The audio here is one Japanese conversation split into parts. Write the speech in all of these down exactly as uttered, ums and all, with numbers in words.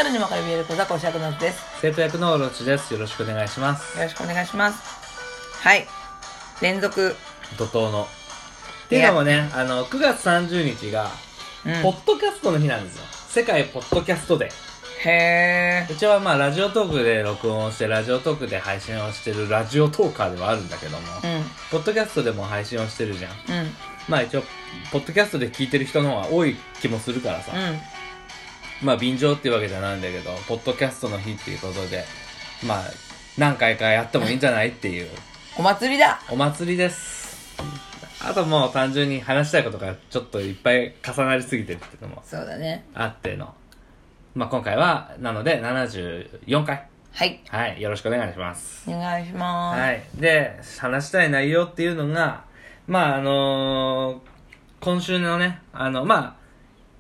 猿に分かれ見える小坂志役のです。 生徒役のオロチです。よろしくお願いします。 よろしくお願いします。はい。連続。 怒涛の。っていうのもね、あの、くがつさんじゅうにちが、うん、ポッドキャストの日なんですよ。世界ポッドキャストデー。 へー。 うちはまあ、ラジオトークで録音をして、ラジオトークで配信をしてるラジオトーカーではあるんだけども、うん、ポッドキャストでも配信をしてるじゃん。うん、まあ一応、ポッドキャストで聞いてる人の方が多い気もするからさ。うんまあ便乗っていうわけじゃないんだけど、ポッドキャストの日っていうことで、まあ何回かやってもいいんじゃないっていう。 お祭りだお祭りです。あともう単純に話したいことがちょっといっぱい重なりすぎてるっていうのも。 そうだね。 あっての。まあ今回は、なのでななじゅうよんかい。 はい。 はい。よろしくお願いします。 お願いします。 はい。で、話したい内容っていうのが、まああのー、今週のね、あの、まあ、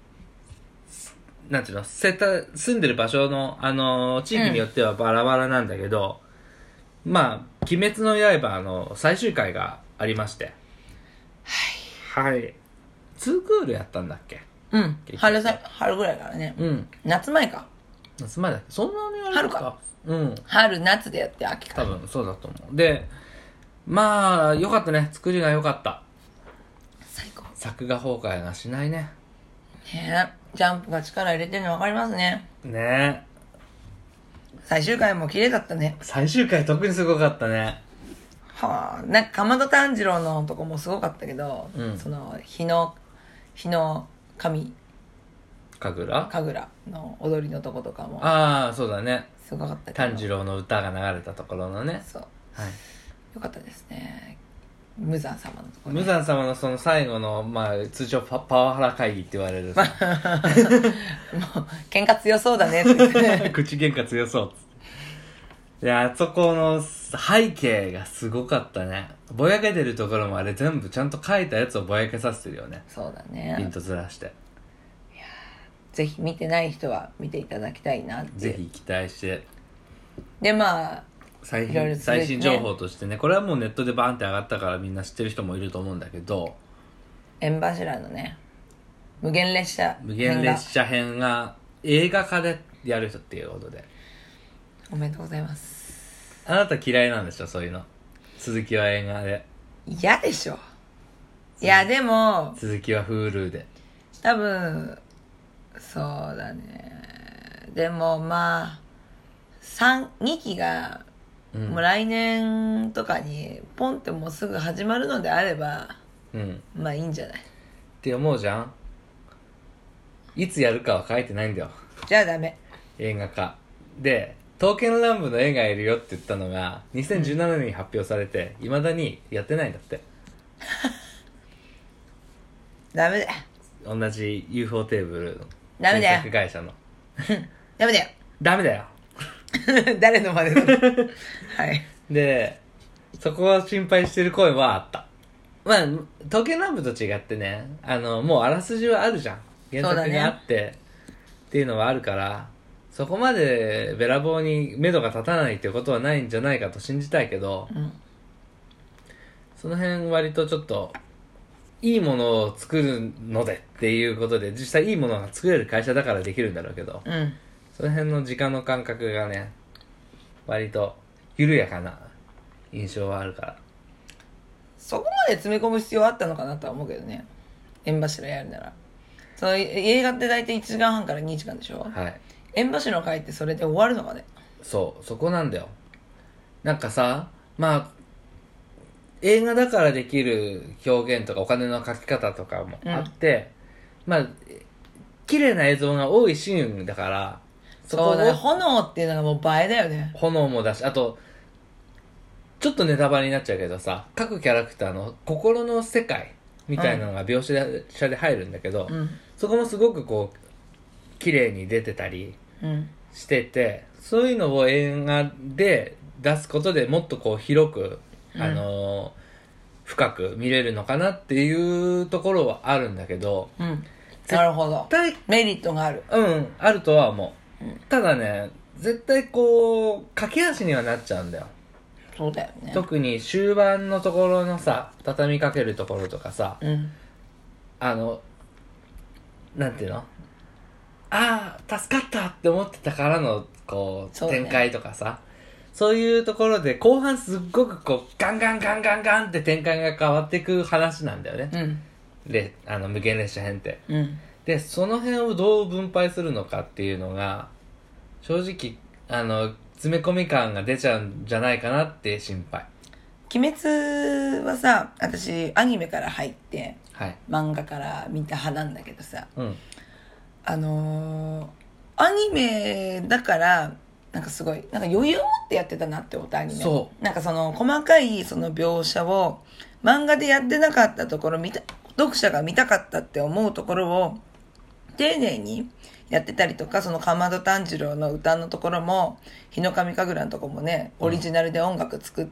なんていうの、住んでる場所の、あのー、地域によってはバラバラなんだけど、うん、まあ、鬼滅の刃の最終回がありまして。はい。はい。ツークールやったんだっけうん。春さ、春ぐらいからね。うん。夏前か。 夏前だっけそんなにあれ春か。 うん。 春、夏でやって秋か。 多分、そうだと思う。で、まあ、よかったね。作りがよかった。 最高。 作画崩壊がしないね。 ねえ。ジャンプが力入れてるの分かりますね。 ねえ。 最終回も綺麗だったね。 最終回特にすごかったね。 はあ、なんか鎌田炭治郎のとこもすごかったけど、うん、その日の日の神神楽神楽の踊りのとことかもああそうだねすごかったけど炭治郎の歌が流れたところのねそう、 はい、 よかったですね。無惨様のところ、 ね、無惨様のその最後の、まあ、通称パパワハラ会議って言われるさもう喧嘩強そうだねって口喧嘩強そうっつっていやあそこの背景がすごかったね。ぼやけてるところもあれ全部ちゃんと書いたやつをぼやけさせてるよね。 そうだね。 ピントずらしていやぜひ見てない人は見ていただきたいなってぜひ期待してでまあ最新、ね、最新情報としてねこれはもうネットでバーンって上がったからみんな知ってる人もいると思うんだけど縁柱のね無限列車無限列車編が映画化でやる人っていうことでおめでとうございます。 あなた嫌いなんでしょそういうの続きは映画で嫌でしょ。いやでも続きは Hulu で多分そうだね。でもまあさんにきがもう来年とかにポンってもうすぐ始まるのであれば、うん、まあいいんじゃないって思うじゃん。いつやるかは書いてないんだよ。 じゃあダメ。映画化で刀剣乱舞の絵がいるよって言ったのがにせんじゅうななねんに発表されていま、うん、だにやってないんだってダメだよ。 同じ ユーフォー テーブルのダメだよ制作会社のダメだよダメだよ誰の真似だろはいでそこを心配してる声はあった。まあ刀剣乱舞と違ってねあのもうあらすじはあるじゃん。原作があって、ね、っていうのはあるからそこまでべらぼうに目処が立たないっていうことはないんじゃないかと信じたいけど、うん、その辺割とちょっといいものを作るのでっていうことで実際いいものが作れる会社だからできるんだろうけど、うん、その辺の時間の感覚がね割と緩やかな印象はあるからそこまで詰め込む必要はあったのかなとは思うけどね。縁柱やるならその映画って大体いちじかんはんからにじかんでしょ。はい縁柱の回ってそれで終わるのかね。 そうそこなんだよ。なんかさまあ映画だからできる表現とかお金のかけ方とかもあって、うん、まあ綺麗な映像が多いシーンだからそこそうだね。炎っていうのがもう映えだよね。 炎もだしあとちょっとネタバレになっちゃうけどさ各キャラクターの心の世界みたいなのが描写で入るんだけど、うん、そこもすごくこう綺麗に出てたりしてて、うん、そういうのを映画で出すことでもっとこう広く、あのーうん、深く見れるのかなっていうところはあるんだけど、 うん、なるほどメリットがあるうんあるとは思う、うん、ただね絶対こう駆け足にはなっちゃうんだよ。 そうだよね。 特に終盤のところのさ畳みかけるところとかさ、うん、あのなんていうのああ助かったって思ってたからのこうそうだね展開とかさ、そういうところで後半すっごくこうガンガンガンガンガンって展開が変わっていく話なんだよね、 うんであの無限列車編ってうんでその辺をどう分配するのかっていうのが正直あの詰め込み感が出ちゃうんじゃないかなって心配。 鬼滅はさ、私アニメから入ってはい漫画から見た派なんだけどさ、 うんあのー、アニメだからなんかすごいなんか余裕を持ってやってたなって思ったアニメ。 そなんかその細かいその描写を漫画でやってなかったところ、見た読者が見たかったって思うところを丁寧にやってたりとか、そのかまど炭治郎の歌のところも日の神神楽のところもねオリジナルで音楽作って、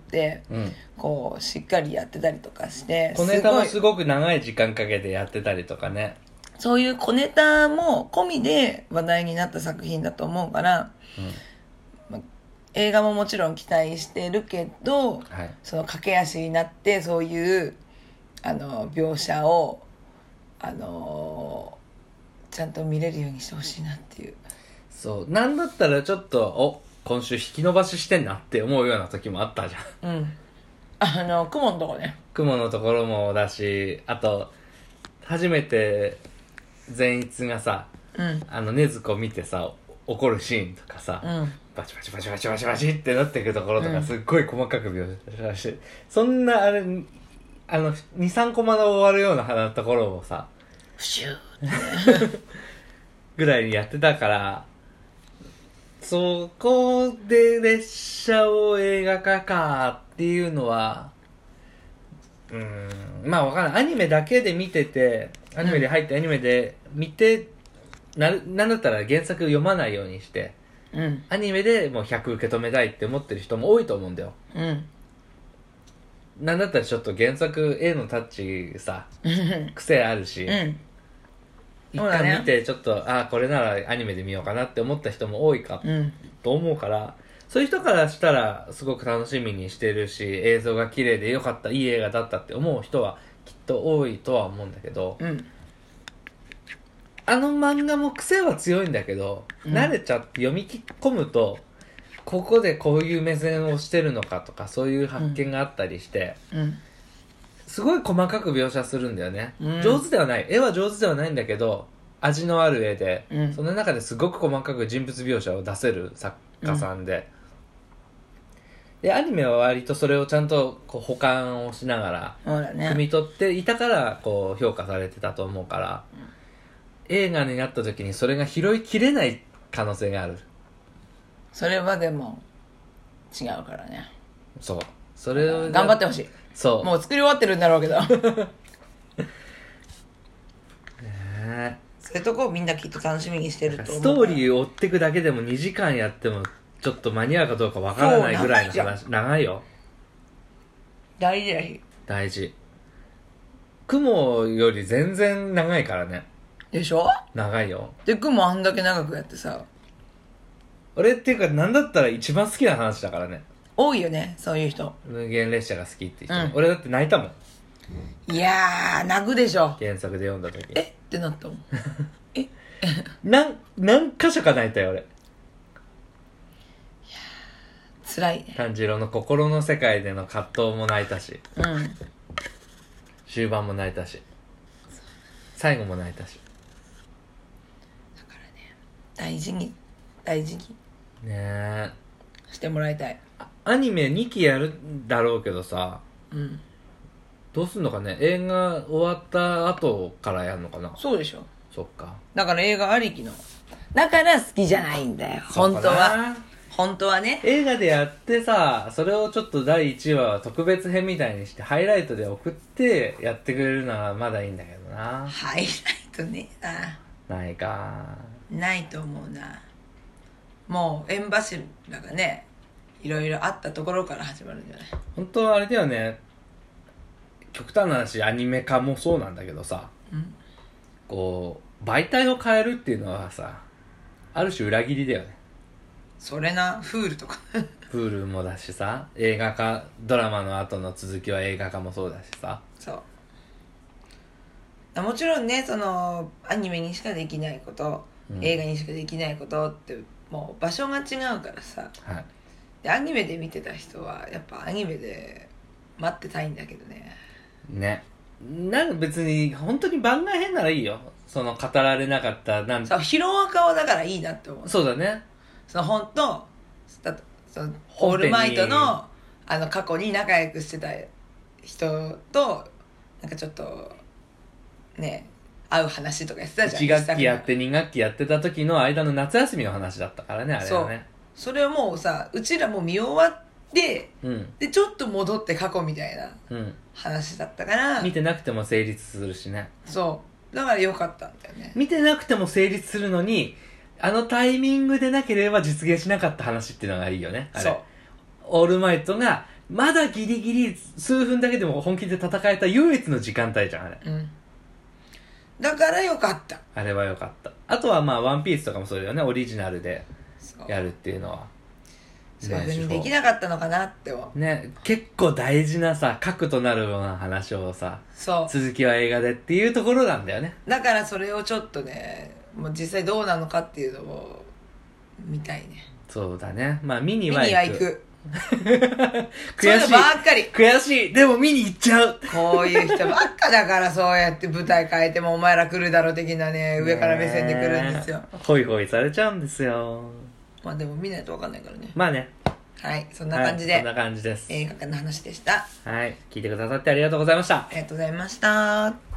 う、うん、 こうしっかりやってたりとかして、 小ネタもすごいすごく長い時間かけてやってたりとかね。 そういう小ネタも込みで話題になった作品だと思うから、 うんま、映画ももちろん期待してるけど、 はい、 その駆け足になってそういうあの描写をあのちゃんと見れるようにしてほしいなっていう。 そうなんだったらちょっとお今週引き伸ばししてんなって思うような時もあったじゃん。 うんあの雲のとこね、 雲のところもだし、あと初めて善逸がさうんあの禰豆子見てさ怒るシーンとかさ、 うんバチバチバチバチバチバチってなっていくところとか、 うんすっごい細かく描写して、そんなあれあのにさんコマで終わるようなところをさプシューぐらいにやってたから、そこで列車を映画化かっていうのはうーんまあわかんない。アニメだけで見ててアニメで入ってアニメで見て、ななんだったら原作読まないようにしてうんアニメでもうひゃく受け止めたいって思ってる人も多いと思うんだよ。 うんなんだったらちょっと原作絵のタッチさうん癖あるし、 うん一そうだね回見てちょっとあこれならアニメで見ようかなって思った人も多いかうんと思うから、そういう人からしたらすごく楽しみにしてるし映像が綺麗でよかったいい映画だったって思う人はきっと多いとは思うんだけど、 うんあの漫画も癖は強いんだけど、 うん慣れちゃって読み込むとここでこういう目線をしてるのかとかそういう発見があったりして、 うんすごい細かく描写するんだよね、 うん上手ではない絵は上手ではないんだけど味のある絵で、 うんその中ですごく細かく人物描写を出せる作家さんで、でアニメは割とそれをちゃんとこう補完をしながらそうだね汲み取っていたからこう評価されてたと思うから、映画になった時にそれが拾いきれない可能性がある。 それはでも違うからね。 そうそれを頑張ってほしい。 そうもう作り終わってるんだろうけどねそういうとこをみんなきっと楽しみにしてると思うストーリーを追っていくだけでもにじかんやってもちょっと間に合うかどうかわからないぐらいのそう話長いよ。 大事だし大事。雲より全然長いからね。 でしょ。 長いよ。 で雲あんだけ長くやってさ、 俺っていうかなんだったら一番好きな話だからね。 多いよねそういう人。 無限列車が好きって人、 うん俺だって泣いたもんいやー泣くでしょ。 原作で読んだ時。 えってなったもんえなん何箇所か泣いたよ俺。 辛いね。 炭治郎の心の世界での葛藤も泣いたしうん終盤も泣いたし最後も泣いたし大事に大事にねえ。 してもらいたい。 アニメにきやるんだろうけどさ、 うんどうすんのかね。映画終わった後からやるのかな。 そうでしょ。 そっか。 だから映画ありきのだから好きじゃないんだよ本当は。本当はね。 映画でやってさ、それをちょっとだいいちわは特別編みたいにしてハイライトで送ってやってくれるのはまだいいんだけどな。 ハイライトねえな。 ないか。 ないと思うな。もう縁柱がねいろいろあったところから始まるんじゃない。 本当はあれだよね。極端な話アニメ化もそうなんだけどさ、 うんこう媒体を変えるっていうのはさ、ある種裏切りだよね。 それなフールとかプールもだしさ、映画化ドラマの後の続きは映画化もそうだしさ。 そうもちろんねそのアニメにしかできないことうん映画にしかできないことってもう場所が違うからさ、 はいでアニメで見てた人はやっぱアニメで待ってたいんだけどね。 ね、なんか別に本当に番外編ならいいよ、その語られなかったなんそうヒロアカはだからいいなって思う。 そうだね、 その本当だそのオールマイトのあの過去に仲良くしてた人となんかちょっとね会う話とかやってたじゃん。 いち学期やってに学期やってた時の間の夏休みの話だったからね、あれはね。 それをもうさうちらも見終わってうんでちょっと戻って過去みたいなうん話だったから、 見てなくても成立するしね。 そうだから良かったんだよね。 見てなくても成立するのに、あのタイミングでなければ実現しなかった話っていうのがいいよね、あれ。 そうオールマイトがまだギリギリ数分だけでも本気で戦えた唯一の時間帯じゃん、あれ。 うんだから良かった。 あれは良かった。あとはまあワンピースとかもそうだよね、オリジナルでそうやるっていうのは。 そういう風にできなかったのかなって思う。 ね、結構大事なさ、核となるような話をさ、 そう続きは映画でっていうところなんだよね。 だからそれをちょっとねもう実際どうなのかっていうのを見たいね。 そうだね。まあ見に見は行く。 には行く悔しい。 そういうのばっかり悔しい。でも見に行っちゃう。 こういう人ばっかだからそうやって舞台変えてもお前ら来るだろ的なね上から目線で来るんですよ。 ホイホイされちゃうんですよ。 まあでも見ないと分かんないからね。 まあね。 はいそんな感じで、 はい、そんな感じです。 映画館の話でした。 はい。聞いてくださってありがとうございました。 ありがとうございました。